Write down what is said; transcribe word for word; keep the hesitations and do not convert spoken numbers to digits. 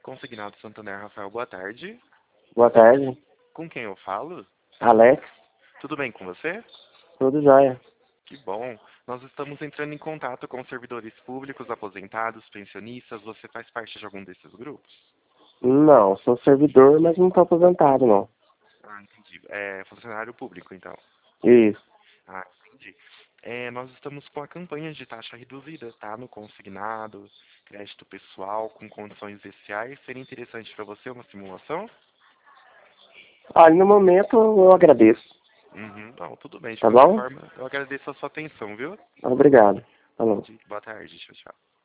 Consignado Santander, Rafael, boa tarde. Boa tarde. Com quem eu falo? Alex, Tudo bem com você? tudo jóia. Que bom. Nós estamos entrando em contato com servidores públicos, aposentados, pensionistas. Você faz parte de algum desses grupos? Não, sou servidor, mas não estou aposentado, não. Ah, entendi. É funcionário público, então. Isso. Ah, entendi. É, nós estamos com a campanha de taxa reduzida, tá? No consignado, crédito pessoal, com condições especiais. Seria interessante para você uma simulação? Olha, no momento eu agradeço, Uhum. Não, tudo bem. De tá qualquer bom? forma, eu agradeço a sua atenção, viu? Obrigado. Falou. Boa tarde. Tchau, tchau.